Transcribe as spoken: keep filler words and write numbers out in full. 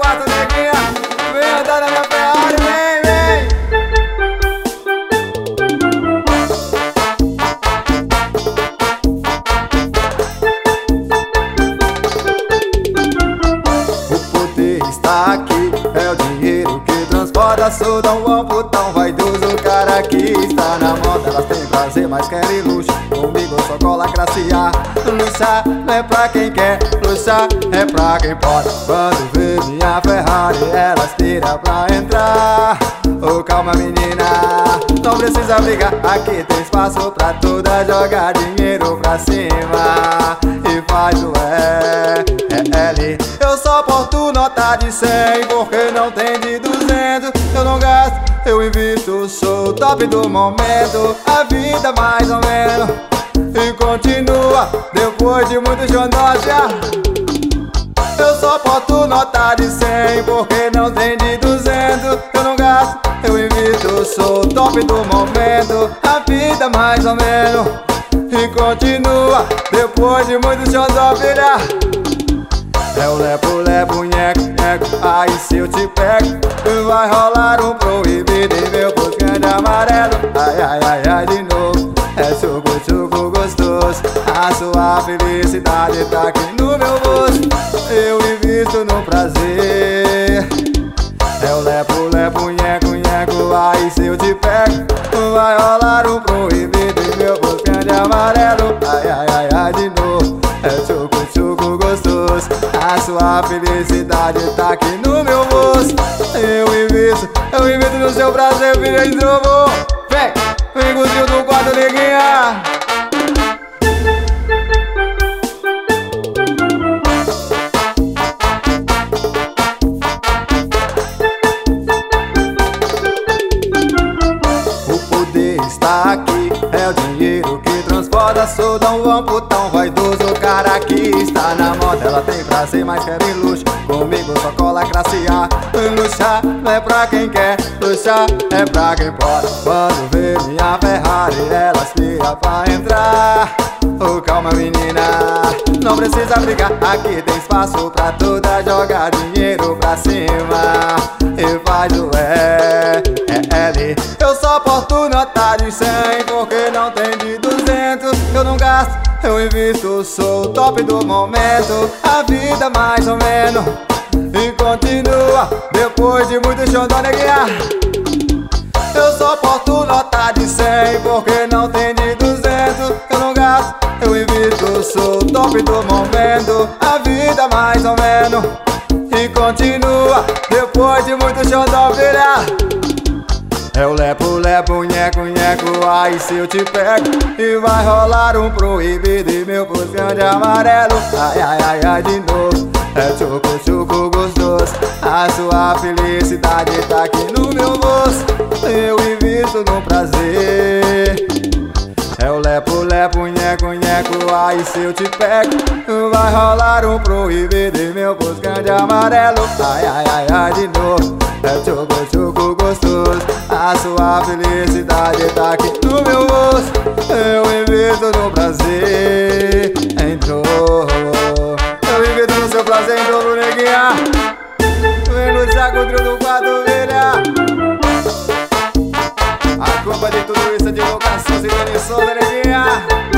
quarto, neguinha. Vem andar na minha Ferrari, vem, vem. O poder está aqui, é o dinheiro que transporta. Sou tão bom, tão vaidoso. O cara que está na moda, elas têm prazer, mas querem luxo. Comigo só cola classe A. Luxar não é pra quem quer, luxar é pra quem pode. Quando vê minha Ferrari, elas tiram pra entrar. Oh, calma menina, não precisa brigar. Aqui tem espaço pra toda. Jogar dinheiro pra cima e faz o E, é L. Eu só porto nota de cem, porque não tem de duzentos. Eu não gasto, eu invisto, sou o top do momento. A vida mais ou menos e continua depois de muito xandócia. Eu só porto nota de cem, porque não tem de duzentos. Eu não gasto, eu invisto, sou o top do momento. A vida mais ou menos e continua depois de muito xandócia. É o lepo, lepo, nheco, nheco. Aí se eu te pego, vai rolar um proibido em meu buscando amarelo. Ai, ai, ai, ai, de novo. É suco, suco gostoso. A sua felicidade tá aqui no meu bolso. Eu invisto no prazer. É o lepo, lepo, nheco, nheco. Aí se eu te pego, vai rolar um proibido em meu buscando amarelo. Ai, ai, ai, ai, de novo. É suco, suco gostoso. A sua felicidade tá aqui no meu bolso. Eu invisto, eu invisto no seu prazer, filha de novo. Vem, vem com o trio do quarto, neguinha. O poder está aqui, é o dinheiro que transporta. Sou tão bom, tão vaidoso. O cara que está na moda, ela tem prazer, mas querem luxo. Comigo só cola classe A. Luxar não é pra quem quer, luxar é pra quem pode. Quando vê minha Ferrari, elas tiram pra entrar. Oh, calma menina, não precisa brigar. Aqui tem espaço pra toda. Jogar dinheiro pra cima e faz o E, é L. Eu só porto nota de cem, porque não tem de duzentos. Eu não gasto, eu invisto, sou o top do momento. A vida mais ou menos e continua depois de muito xandó, neguinha. Eu só porto nota de cem, porque não tem de duzentos. Eu não gasto, eu invisto, sou o top do momento. A vida mais ou menos e continua depois de muito xandó, filha. É o lepo, lepo, nheco, nheco. Aí se eu te pego, e vai rolar um proibido em meu buscando amarelo. Ai, ai, ai, ai, de novo. É suco, suco gostoso. A sua felicidade tá aqui no meu bolso. Eu invisto no prazer. É o lepo, lepo, nheco, nheco. Aí se eu te pego, vai rolar um proibido em meu buscando amarelo. Ai, ai, ai, ai, de novo. É choco, choco gostoso. A sua felicidade tá aqui no meu bolso. Eu invisto no prazer. Entrou. Eu invisto no seu prazer, entrou, neguinha. Vem no saco, trio do quarto, velha. A culpa de tudo isso é de locação, se tem som, neguinha.